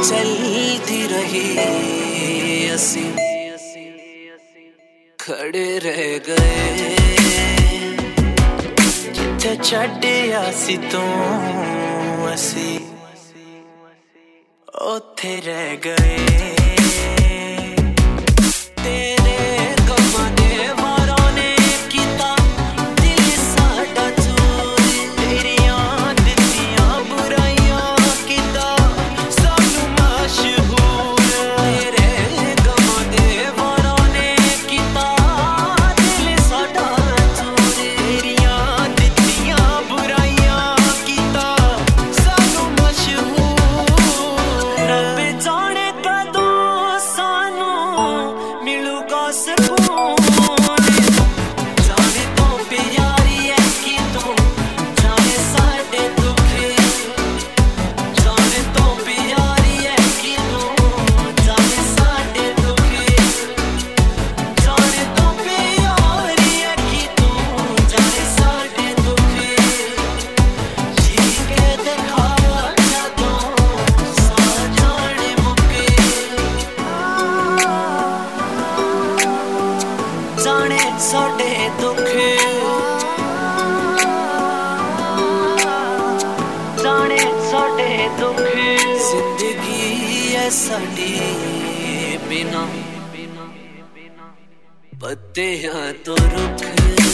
चलती रही असी खड़े रह गए जिथे छड्डिया सी तू असी ओथे रह गए तेरे गमां दे वारां ने कीता दिल साडा चोर तेरियां दित्तियां बुराइयां कीता सानू मशहूर तेरे गमां दे वारां ने कीता दिल साडा चोर तेरियां दित्तियां बुराइयां कीता सानू मशहूर रब जाने कदों सानू मिलूगा सकून जाने तो प्यारी है कि तू जाने साडे दुख जाने तो प्यारी है कि तू जाने साडे दुख जाने तो प्यारी है कि तू जाने साडे दुख जी के दिखा जदों सा जाने मुके जाने साडे दुख जाने साडे दुख जिंदगी है साडी बिना पत्तियां तो रुख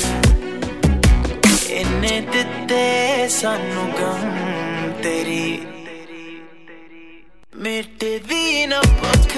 इन्ने दित्ते सानू गम तेरी मिटदी ना भुख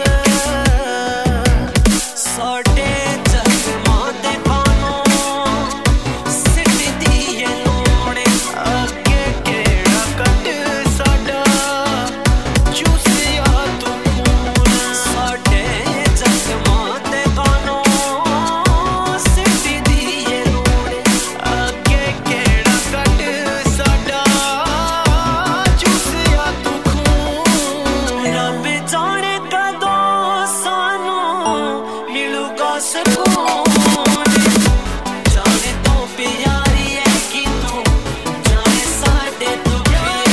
साडे जख्मां दे खानों सिटदी है लोड़ अगे केड़ा कट साडा चूसिया तू खून साडे जख्मां दे खानों सिटदी है लोड़ अगे केड़ा कट साडा चूसिया तू खून रब जाने कदों सानू मिलूगा सकून जाने तो प्यारी है कि तू जाने साडे दुख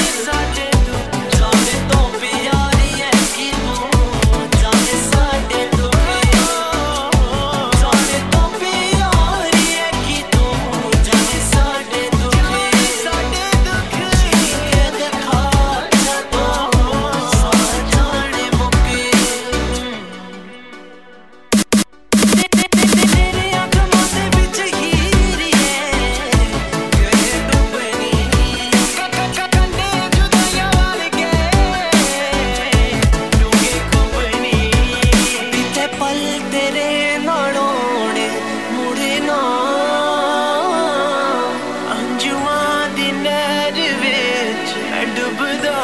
जाने तो प्यारी है कि तू जाने साडे दुख जाने तो प्यारी है कि तू जाने साडे दुख जी के दिखा जदों सा जाने मुके तेरे अखमां दे विच हीरी है गए डुबनी कंडे जुदाइयां वर्गे डूंगे खुबनी बीते पल तेरे नालों ने मुड़े ना अंजुआं दी नैर विच डुबदा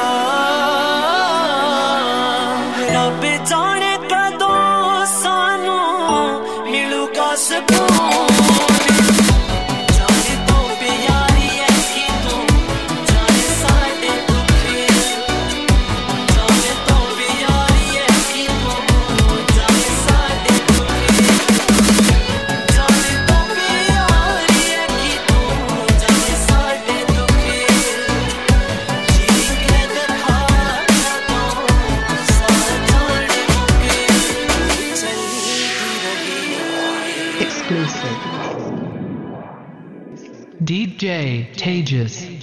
रब जाने कदों सानू मिलूगा सकून जाने तो प्यारी है कि तू जाने साडे दुख जाने तो प्यारी है कि तू जाने साडे दुख जाने तो प्यारी है कि तू जाने साडे दुख जी के दिखा जदों सा जाने मुके चलती रही Exclusive. DJ Tejas.